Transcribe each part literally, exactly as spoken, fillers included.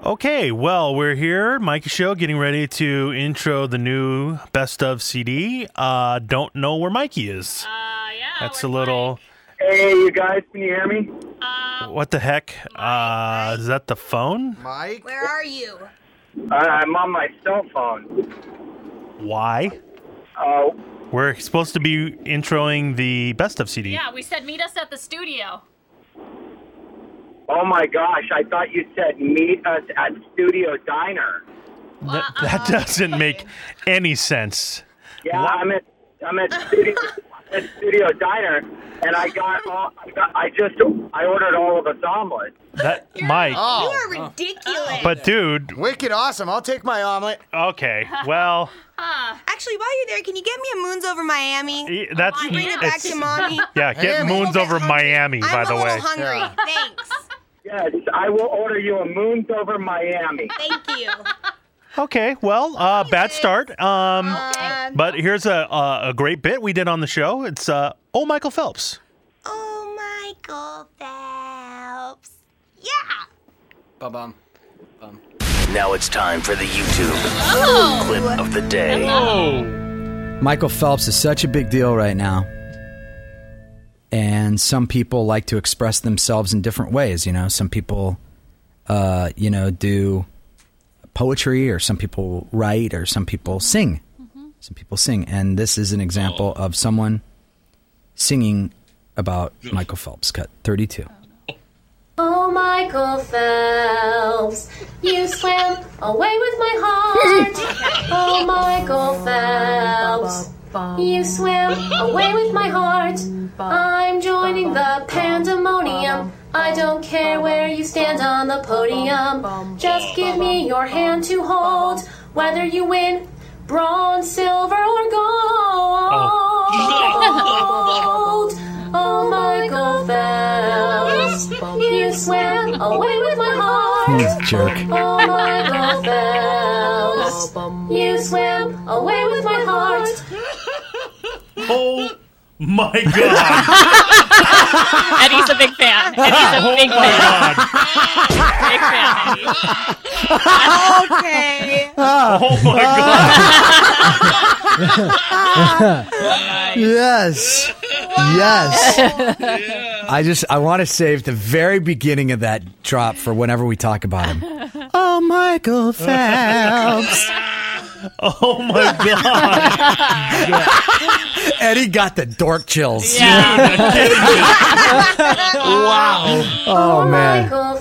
Okay, well, we're here, Mikey Show, getting ready to intro the new Best of C D. Uh, don't know where Mikey is. Uh, yeah. That's a little... Mike? Hey, you guys, can you hear me? Uh, What the heck? Uh, is that the phone? Mike? Where are you? Uh, I'm on my cell phone. Why? Uh, We're supposed to be introing the Best of C D. yeah, we said meet us at the studio. oh my gosh, I thought you said meet us at Studio Diner. That, that doesn't make any sense. Yeah, I'm at I'm at Studio at Studio Diner, and I got all I, got, I just I ordered all of us omelets. That Mike. You Oh, are ridiculous. But dude, wicked awesome. I'll take my omelet. okay, well, Actually, while you're there, can you get me a Moons Over Miami? e- that's Bring it back it's- to mommy. yeah. Get Hey, Moons I'm a over little bit Miami, hungry. by the I'm a way. little hungry. Yeah. Thanks. Yes, I will order you a Moons over Miami. Thank you. Okay, well, uh, bad start. Um, Um, but here's a, a a great bit we did on the show. It's uh, oh Michael Phelps. oh, Michael Phelps. Yeah. Ba-bum. Now it's time for the YouTube clip of the day. Michael Phelps is such a big deal right now. And some people like to express themselves in different ways. You know, some people, uh, you know, do poetry, or some people write, or some people sing. Some people sing. And this is an example of someone singing about Michael Phelps. Cut thirty-two. Oh, Michael Phelps, you swam away with my heart. Oh, Michael Phelps, you swam away with my heart. I'm joining the pandemonium. I don't care where you stand on the podium. Just give me your hand to hold, whether you win bronze, silver, or gold. Oh, Michael Phelps, you swam away with my heart. He's a jerk. Oh, Michael Phelps, you swam away with my heart. Oh my God! Eddie's a big fan. Eddie's a big Oh my fan. God! Big fan, Eddie. Okay. Oh my God! Yes. Yes. I just, I want to save the very beginning of that drop for whenever we talk about him. Oh, Michael Phelps. Oh my God! Eddie got the dork chills. Yeah. Wow! Oh, man. Michael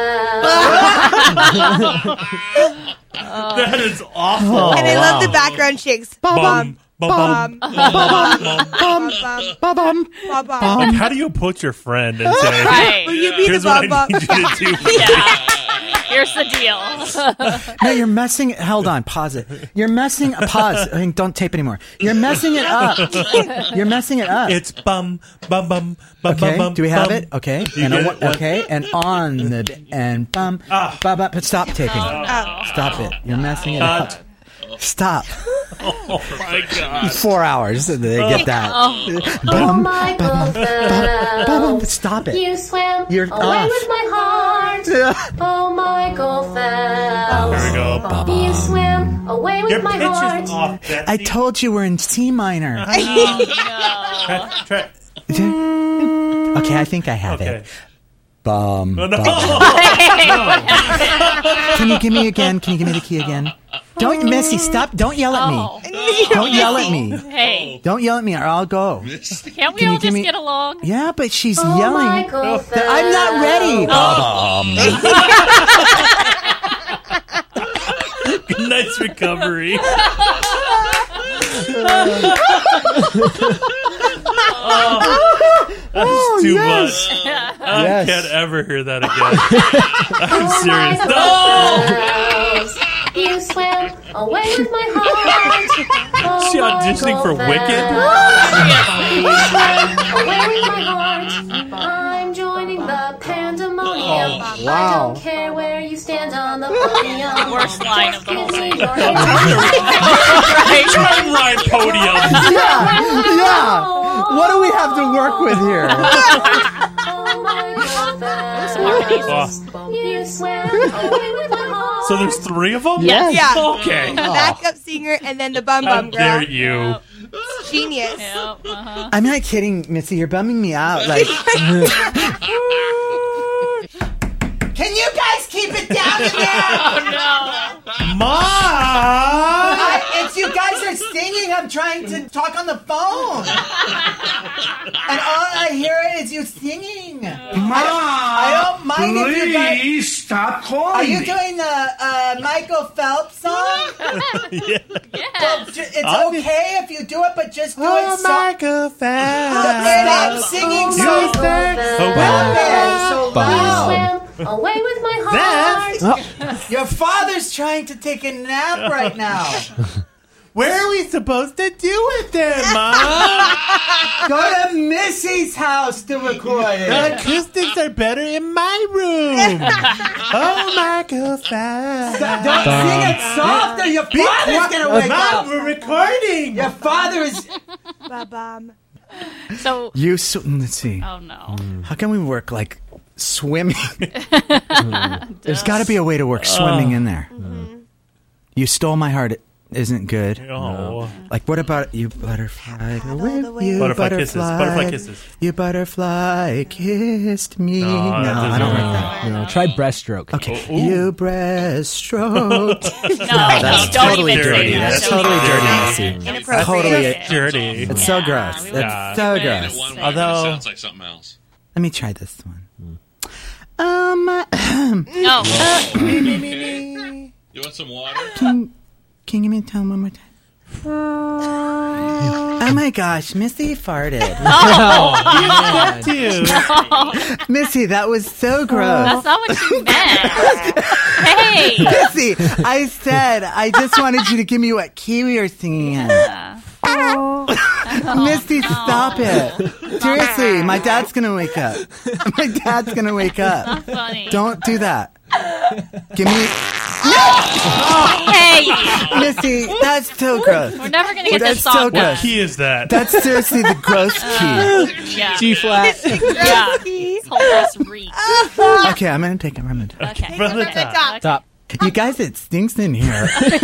Phelps. That is awful. And I love the background shakes. Bum, bum, Bum, bum, bum, bum. bum, bum, bum, bum. Like, how do you approach your friend and say, Right. Will you be "Here's the what bum I bum? need you to do"? Yeah. Here's the deal. No, you're messing. Hold on. Pause it. You're messing. Pause. I mean, don't tape anymore. You're messing it up. You're messing it up. It's bum, bum, bum, bum, Okay. bum, bum. Do we have bum. it? Okay. You And a, get it? one- okay. And on the and bum Ah. bum bum. But stop taping. Stop it. You're messing it up. Cut. Stop. Oh my God! Four hours. They get that. Oh, Bum, Michael bum, bum. Phelps, Stop it. you swam You're away off. with my heart. Oh, Michael Phelps. There we go. You swam away with Your my pitch heart. is off, Betsy. I told you we're in C minor. Try, try. Okay, I think I have Okay. it. Bum. No, no. bum. Can you give me again? Can you give me the key again? Don't, Missy, stop. Don't yell at me. Oh. Don't yell at me. Hey, Don't yell at me or I'll go. can't we Can you all give just me- get along? Yeah, but she's Oh, yelling. Michael Phelps. I'm not ready. Nice recovery. Oh, that's too much. I Yes. can't ever hear that again. I'm serious. Michael No! Phelps, you swam away with my heart. Oh, She auditioning for Michael Wicked? Phelps, you swam away with my heart. I'm joining the pandemonium. Oh, wow. I don't care where you stand on the podium. Worst line of the whole thing. Try and ride podium. Yeah. Yeah. What do we have to work with here? Oh, Michael Phelps, Oh. you swam away with my heart. So there's three of them? Yes. Yeah. Okay. The backup singer and then the bum How bum girl. dare you? It's genius. Yep, uh-huh. I'm not kidding, Missy. You're bumming me out. Like, can you guys keep it down in there? Oh, no. Mom! I, it's you guys are singing. I'm trying to talk on the phone, and all I hear is you singing. Mom, I don't mind if you guys. please stop calling Are you me. doing the uh, Michael Phelps song? Yeah. Well, ju- it's I'll be- okay if you do it, but just do Oh, it so. Michael Phelps. Stop singing so You think so well, so loud. Swim away with my heart. Your father's trying to take a nap right now. Where are we supposed to do it then, Mom? Go to Missy's house to record The it. acoustics are better in my room. Oh, Michael Phelps. Don't sing it softer. Your father's gonna wake Mom, up. we're recording. Your father is. Ba-bum. So, You. Sw- let's see. oh no. How can we work like swimming? There's got to be a way to work swimming in there. You stole my heart. It isn't good. Oh. Like, what about you butterfly? all the way. You Butterfly kisses. Butterfly kisses. You butterfly kissed me. No, No, that I don't doesn't- like that. You know, try breaststroke. Okay. You breaststroke. No, that's don't totally even dirty. say that. That's Don't totally even dirty, say that. Missy. Inappropriate. Totally. Yeah. Dirty. It's so Yeah, gross. we That's Yeah. so went. gross. One right, Although- but it sounds like something else. Let me try this one. Um, No. You want some water? can, can you give me a tone one more time? Oh my gosh, Missy farted. That too. Missy, that was so gross. That's not what you meant. Hey. Missy, I said I just wanted you to give me what key we were singing in. Misty, stop it. Seriously, my dad's gonna wake up. My dad's gonna wake up. Funny. Don't do that. Give me, Hey. Missy. That's so gross. We're never gonna get That's this song so done. good. What key is that? That's seriously the gross key. Yeah. G flat. Yeah. This whole ass reek. Okay, I'm gonna take it. I'm gonna take Okay. From the From the top. top. Top. it. You guys, it stinks in here.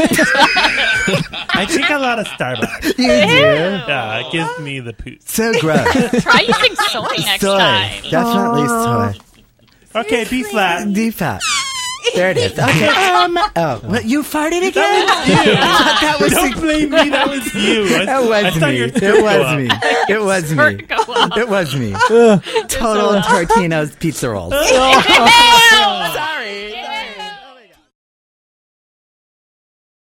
I drink a lot of Starbucks. You do. Yeah, it gives me the poot. So gross. Try using soy next Soy. time. Definitely soy. Okay, B flat. D fat. There it is. Okay. Um, oh, what, you farted again? That was Don't blame me. That was you. I, That was I thought me. your It skirt was go up. me. It was me. Go up. It was me. Total Tortino's pizza rolls. Ew.